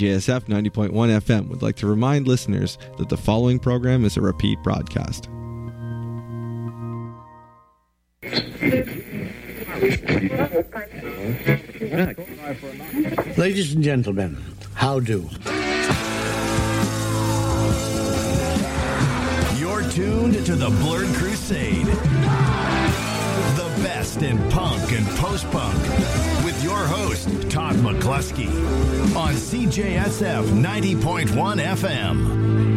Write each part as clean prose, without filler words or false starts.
CJSF 90.1 FM would like to remind listeners that the following program is a repeat broadcast. Ladies and gentlemen, how do? You're tuned to the Blurred Crusade. The best in punk and post-punk. With your host, Todd McCluskey. On CJSF 90.1 FM.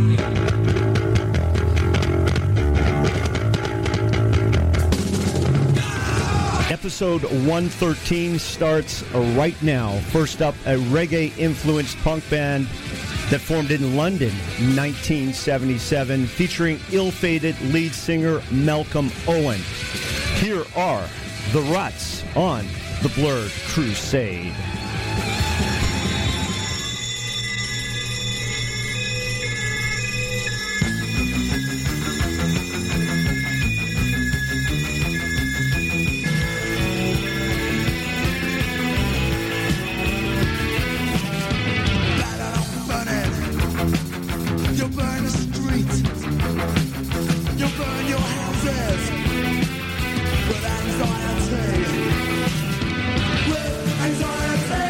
Episode 113 starts right now. First up, a reggae-influenced punk band that formed in London in 1977, featuring ill-fated lead singer Malcolm Owen. Here are The Ruts on The Blurred Crusade. Anxiety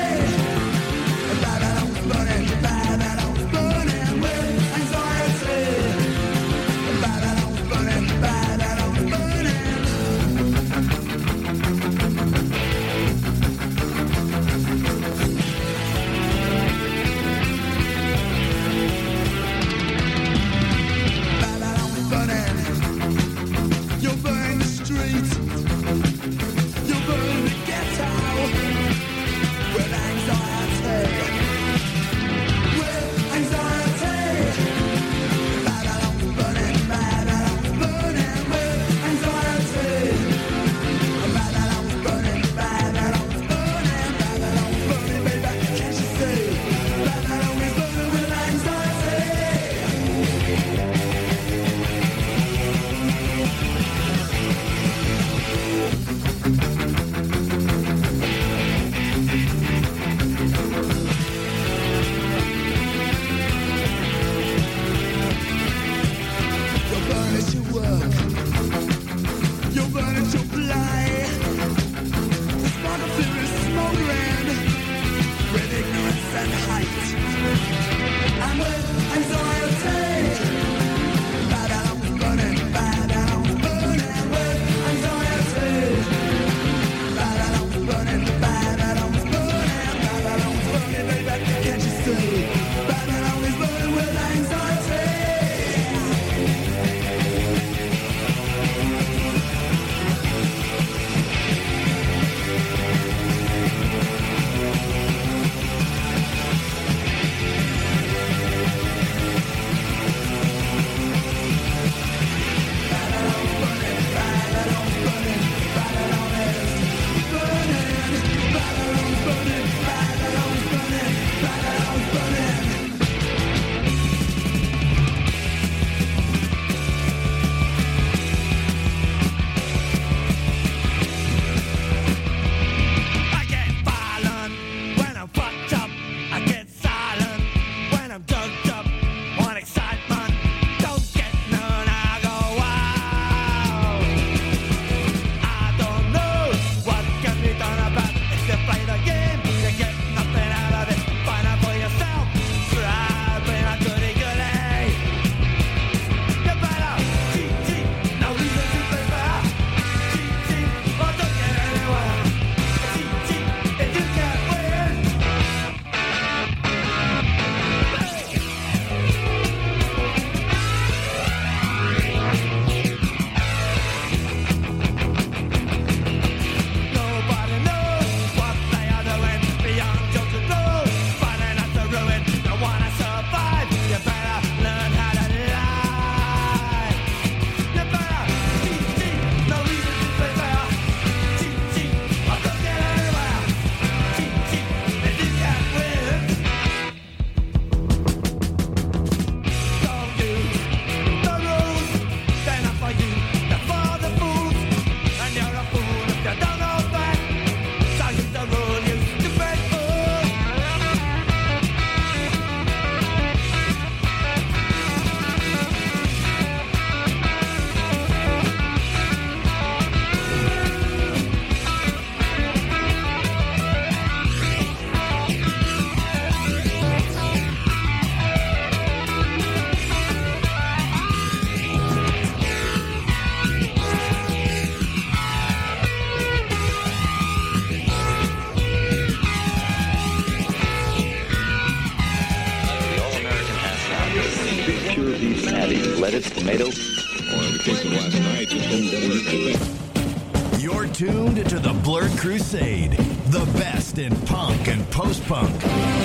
cheese, adding lettuce, tomato. Or in the case of last night, You're tuned to the Blurred Crusade, the best in punk and post-punk.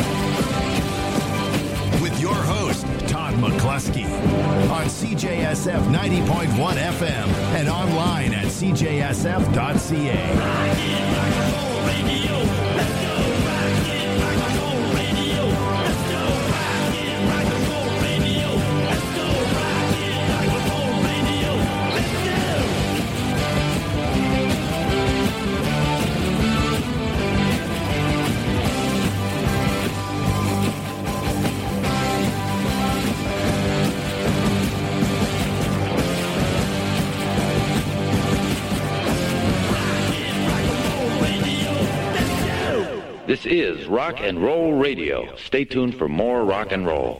With your host, Todd McCluskey, on CJSF 90.1 FM and online at cjsf.ca. This is Rock and Roll Radio. Stay tuned for more rock and roll.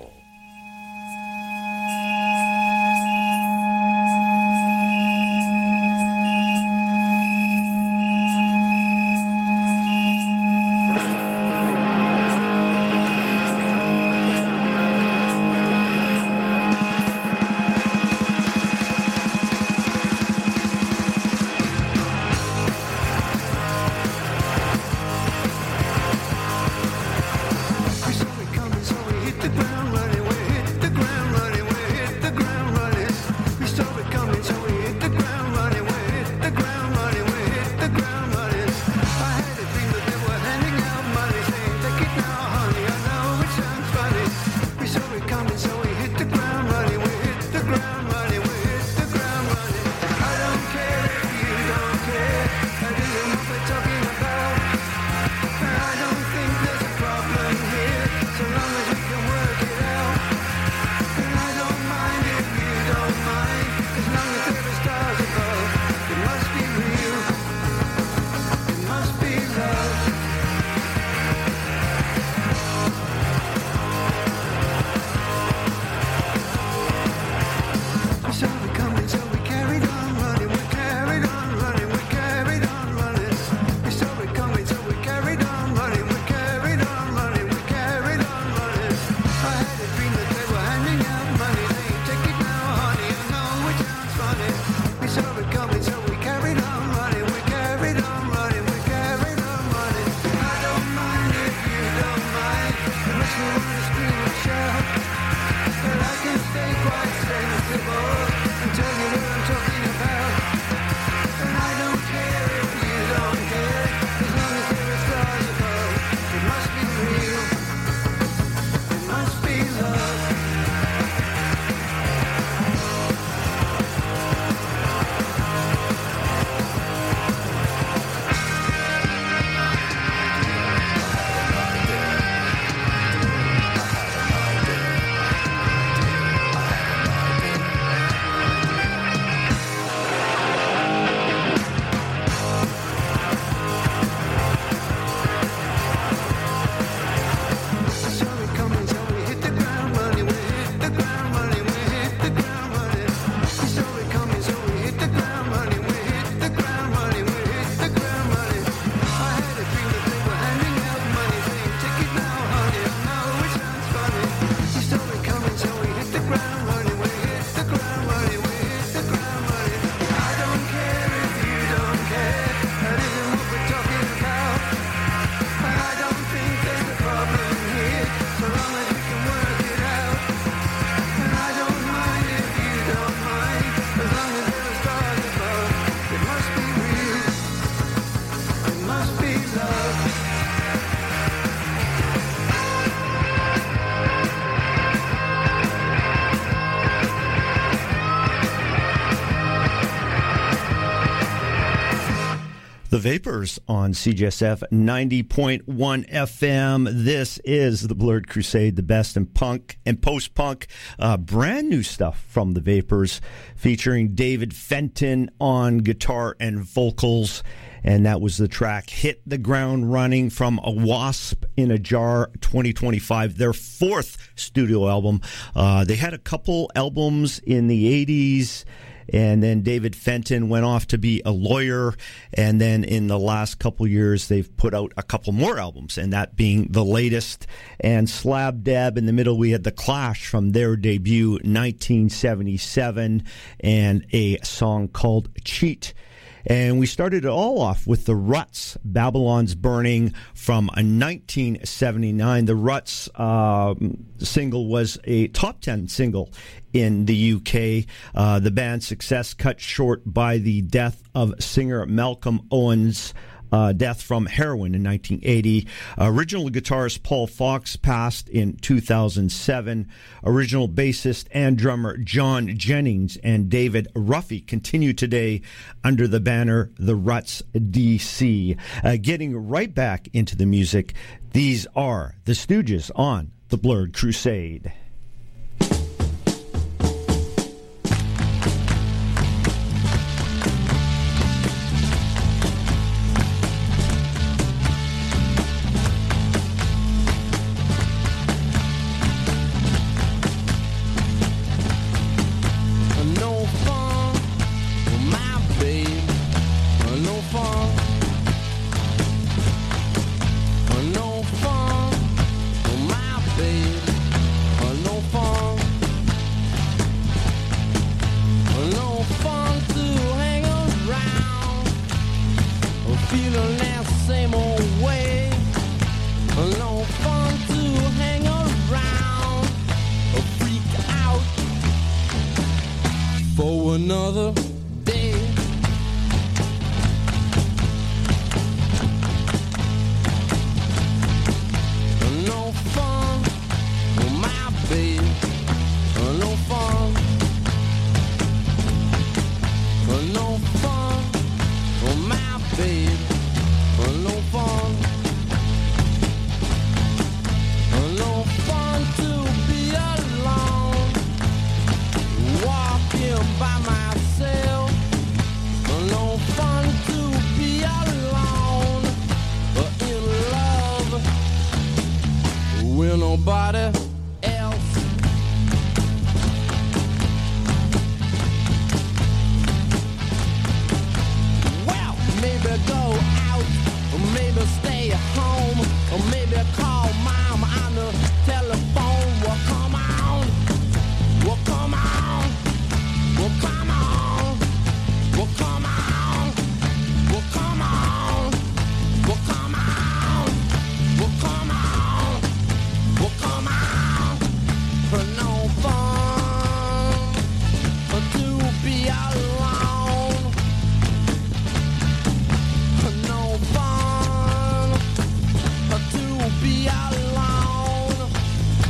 The Vapors on CJSF 90.1 FM. This is the Blurred Crusade, the best in punk and post-punk. Brand new stuff from the Vapors, featuring David Fenton on guitar and vocals. And that was the track Hit the Ground Running from A Wasp in a Jar 2025, their fourth studio album. They had a couple albums in the 80s And then David Fenton went off to be a lawyer. And then in the last couple years, they've put out a couple more albums, and that being the latest. And slab dab in the middle, we had The Clash from their debut, 1977, and a song called Cheat. And we started it all off with the Ruts, Babylon's Burning, from 1979. The Ruts single was a top 10 single in the UK. The band's success cut short by the death of singer Malcolm Owens' death from heroin in 1980. Original guitarist Paul Fox passed in 2007. Original bassist and drummer John Jennings and David Ruffy continue today under the banner The Ruts DC. Getting right back into the music, these are the Stooges on The Blurred Crusade. Another day. No fun with my babe. No fun. No fun with my babe. No fun. No fun to be alone. Walking by myself. No fun to be alone. But in love with nobody else. Well, maybe go out, or maybe stay home, or maybe call mom on the telephone. Well, come on. Well, come on. Well, come on. Well, come on. Well, come on. Well, come on. Well, come on. Well, come on. For no fun to be alone. For no fun to be alone.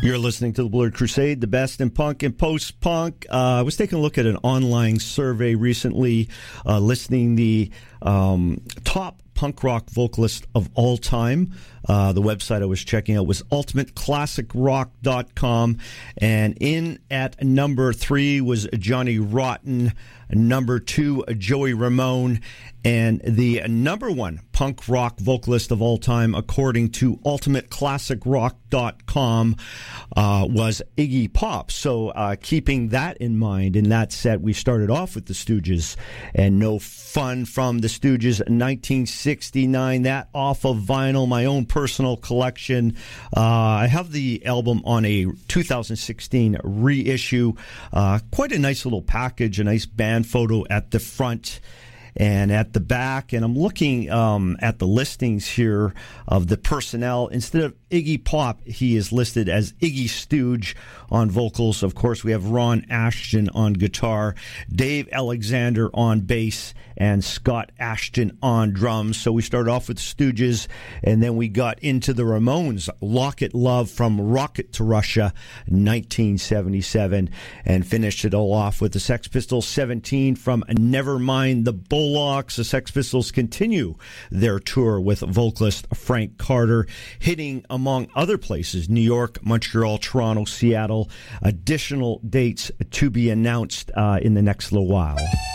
You're listening to the Blurred Crusade, the best in punk and post-punk. I was taking a look at an online survey recently listing the top punk rock vocalist of all time. The website I was checking out was ultimateclassicrock.com. And in at number 3 was Johnny Rotten, number 2, Joey Ramone, and the number 1 punk rock vocalist of all time, according to ultimateclassicrock.com, was Iggy Pop. So keeping that in mind, in that set, we started off with the Stooges and No Fun from the Stooges, 1969. That off of vinyl, my own personal collection. I have the album on a 2016 reissue. Quite a nice little package, a nice band photo at the front and at the back. And I'm looking at the listings here of the personnel. Instead of Iggy Pop, he is listed as Iggy Stooge on vocals. Of course, we have Ron Ashton on guitar, Dave Alexander on bass, and Scott Ashton on drums. So we started off with Stooges, and then we got into the Ramones, Locket Love from Rocket to Russia, 1977, and finished it all off with the Sex Pistols, 17 from Nevermind the Bullocks. The Sex Pistols continue their tour with vocalist Frank Carter, hitting among other places, New York, Montreal, Toronto, Seattle. Additional dates to be announced in the next little while.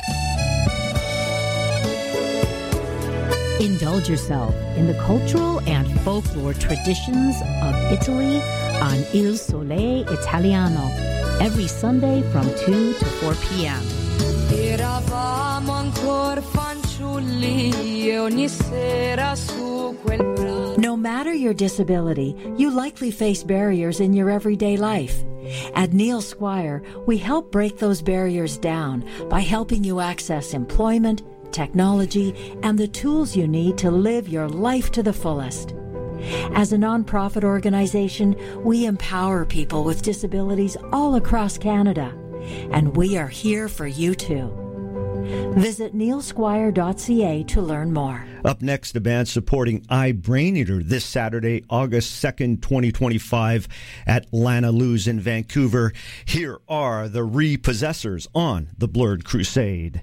Indulge yourself in the cultural and folklore traditions of Italy on Il Sole Italiano every Sunday from 2 to 4 p.m. Eravamo ancora fanciulli e ogni sera su quel prato. No matter your disability, you likely face barriers in your everyday life. At Neil Squire, we help break those barriers down by helping you access employment, technology, and the tools you need to live your life to the fullest. As a nonprofit organization, we empower people with disabilities all across Canada, and we are here for you too. Visit neilsquire.ca to learn more. Up next, a band supporting iBrainEater this Saturday, August 2nd, 2025 at Lana Lou's in Vancouver. Here are the Repossessors on the Blurred Crusade.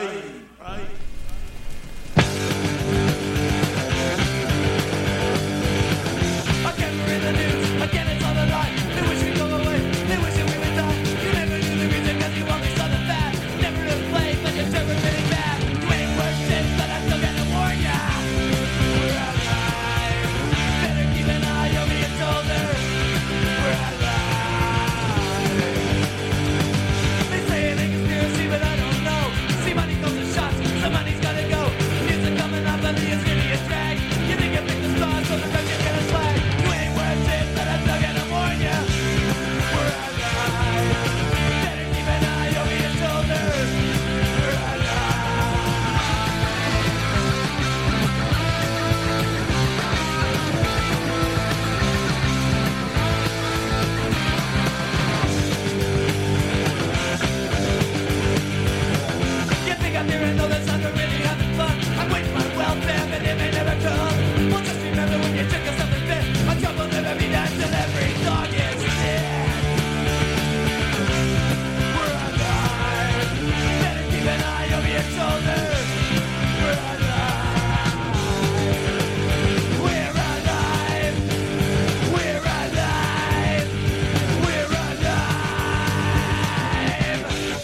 Right.